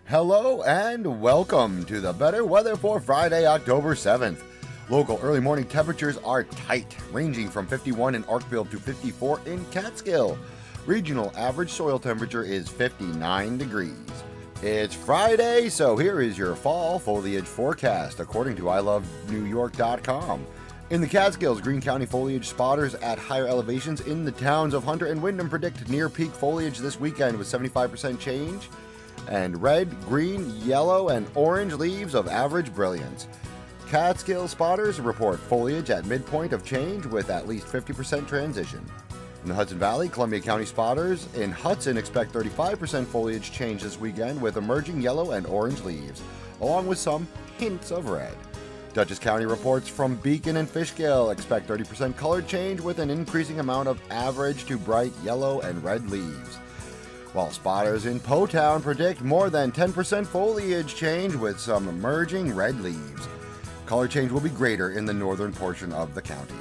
Hello and welcome to the better weather for Friday, October 7th. Local early morning temperatures are tight, ranging from 51 in Arkville to 54 in Catskill. Regional average soil temperature is 59 degrees. It's Friday, so here is your fall foliage forecast according to ilovenewyork.com. In the Catskills, Greene County foliage spotters at higher elevations in the towns of Hunter and Windham predict near peak foliage this weekend with 75% change and red, green, yellow, and orange leaves of average brilliance. Catskill spotters report foliage at midpoint of change with at least 50% transition. In the Hudson Valley, Columbia County spotters in Hudson expect 35% foliage change this weekend with emerging yellow and orange leaves, along with some hints of red. Dutchess County reports from Beacon and Fishkill expect 30% color change with an increasing amount of average to bright yellow and red leaves. While spotters in Potown predict more than 10% foliage change with some emerging red leaves. Color change will be greater in the northern portion of the county.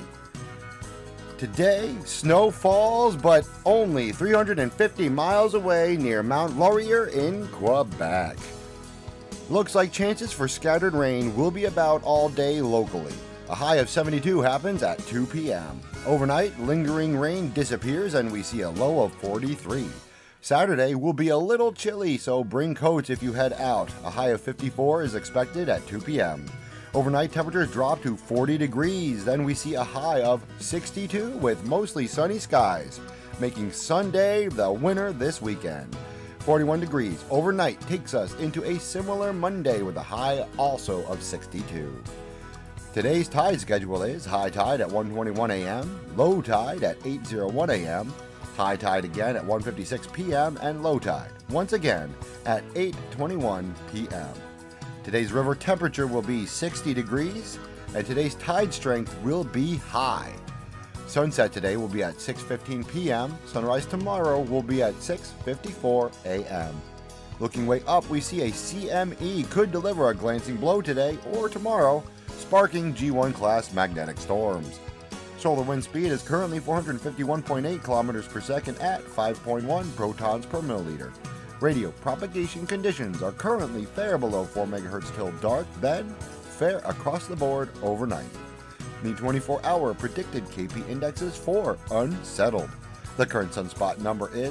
Today, snow falls, but only 350 miles away near Mount Laurier in Quebec. Looks like chances for scattered rain will be about all day locally. A high of 72 happens at 2 p.m. Overnight, lingering rain disappears and we see a low of 43. Saturday will be a little chilly, so bring coats if you head out. A high of 54 is expected at 2 p.m. Overnight temperatures drop to 40 degrees, then we see a high of 62 with mostly sunny skies, making Sunday the winner this weekend. 41 degrees overnight takes us into a similar Monday with a high also of 62. Today's tide schedule is high tide at 1:21 a.m., low tide at 8:01 a.m., high tide again at 1:56 p.m., and low tide once again at 8:21 p.m. Today's river temperature will be 60 degrees, and today's tide strength will be high. Sunset today will be at 6:15 p.m. Sunrise tomorrow will be at 6:54 a.m. Looking way up, we see a CME could deliver a glancing blow today or tomorrow, sparking G1 class magnetic storms. Solar wind speed is currently 451.8 kilometers per second at 5.1 protons per milliliter. Radio propagation conditions are currently fair below 4 MHz till dark, then fair across the board overnight. The 24-hour predicted KP indexes for unsettled. The current sunspot number is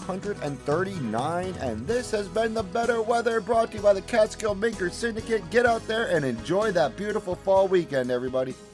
139, and this has been the better weather brought to you by the Catskill Maker Syndicate. Get out there and enjoy that beautiful fall weekend, everybody.